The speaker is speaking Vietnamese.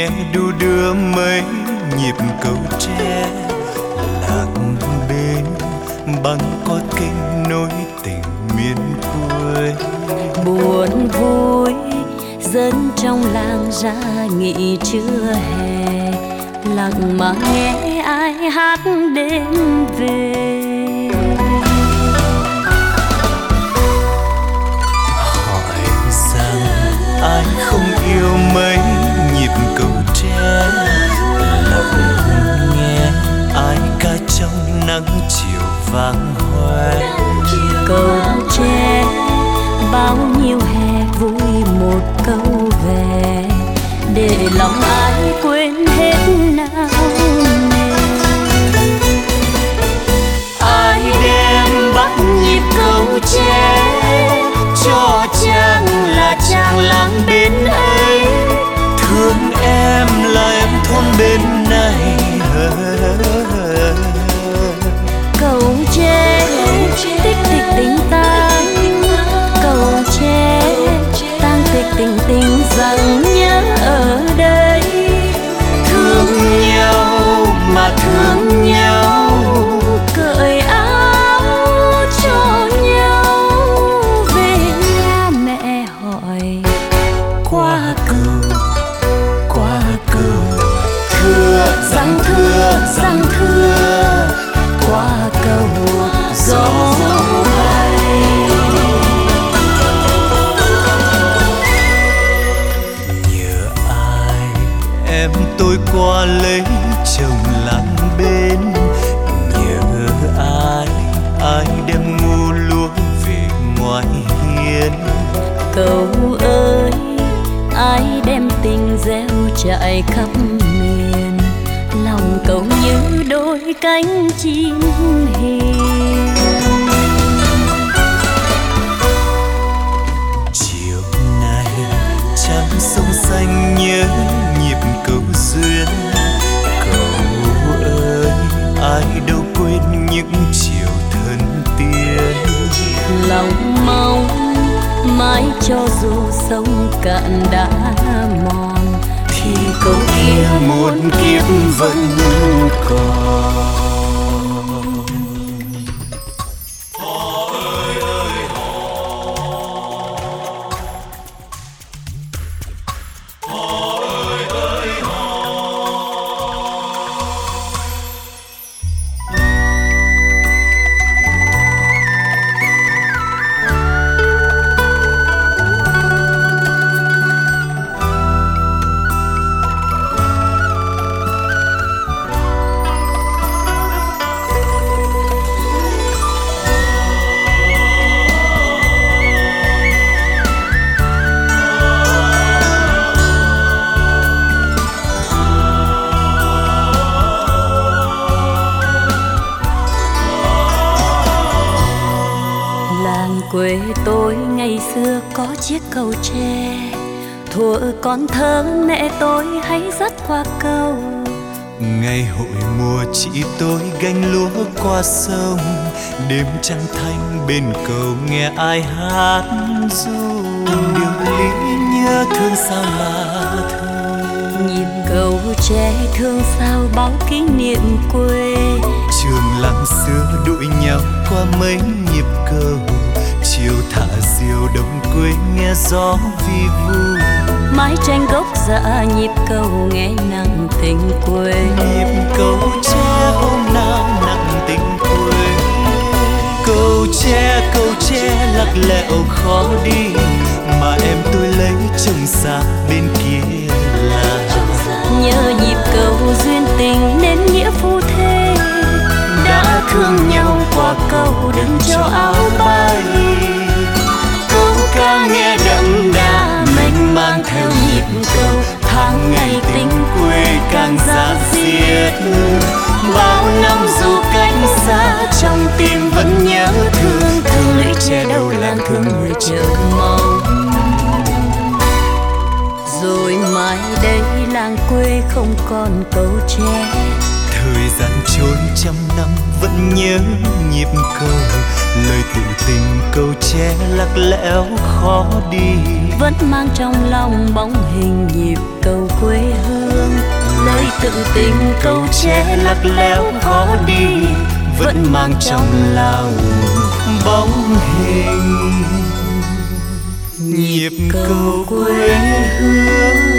nghe đu đưa mấy nhịp cầu tre lạc bên băng qua kênh nối tình miền quê. Buồn vui dân trong làng ra nghỉ trưa hè, lặng mà nghe ai hát đêm về. Hỏi rằng ai không yêu mấy nhịp cầu tre, lặng nghe ai ca trong nắng chiều vàng hoe. Cầu tre bao nhiêu hè vui một câu về, để lòng ai quên hết nao nề. Ai đem bắt nhịp cầu tre cho chàng là chàng làng bên ấy, thương em là em thôn bên này. Cầu tre tích tích tình tang, cầu tre tang tích tình tình rằng nhớ ở đây. Thương nhau mà thương nhau, cởi áo cho nhau, về nhà mẹ hỏi qua cầu thưa rằng thưa qua cầu gió bay. Nhớ ai em tôi qua lấy chồng làng bên, nhớ ai đem ngu lúa về ngoài hiên. Cầu ơi ai đem tình gieo trải khắp miền, lòng cầu như đôi cánh chim hiền. Chiều nay trăng sông xanh nhớ nhịp cầu duyên. Cầu ơi ai đâu quên những chiều thân tiên. Lòng mong mãi cho dù sông cạn đã mòn, thì câu kia muôn kiếp vẫn còn. Quê tôi ngày xưa có chiếc cầu tre, thuở còn thơ mẹ tôi hay dắt qua cầu. Ngày hội mùa chị tôi gánh lúa qua sông, đêm trăng thanh bên cầu nghe ai hát ru. Điều lý nhớ thương sao mà thương, nhịp cầu tre thương sao bao kỷ niệm quê. trường làng xưa đuổi nhau qua mấy nhịp cầu, chiều thả diều đông quê nghe gió vi vu. Mái tranh gốc dạ nhịp cầu nghe nặng tình quê. Nhịp cầu tre hôm nào nặng tình quê. Cầu tre lắc lẻo khó đi, mà em tôi lấy chồng xa bên kia là. Nhớ nhịp cầu duyên tình nên nghĩa phu thê, đã thương nhau qua cầu đừng cho áo bay. Câu ca nghe đậm đà mênh mang theo nhịp cầu, tháng ngày tình quê càng giá diết. Bao năm dù cách xa trong tim vẫn nhớ thương, thương lũy tre đầu làng thương người chờ mong. Rồi mai đây làng quê không còn cầu tre, thời gian trôi trăm năm vẫn nhớ nhịp cầu, lời tụ tình câu tre lắc lẽo khó đi, vẫn mang trong lòng bóng hình nhịp cầu quê hương. lời tự tình câu tre lắc lẽo khó đi, vẫn mang trong lòng bóng hình nhịp cầu quê hương.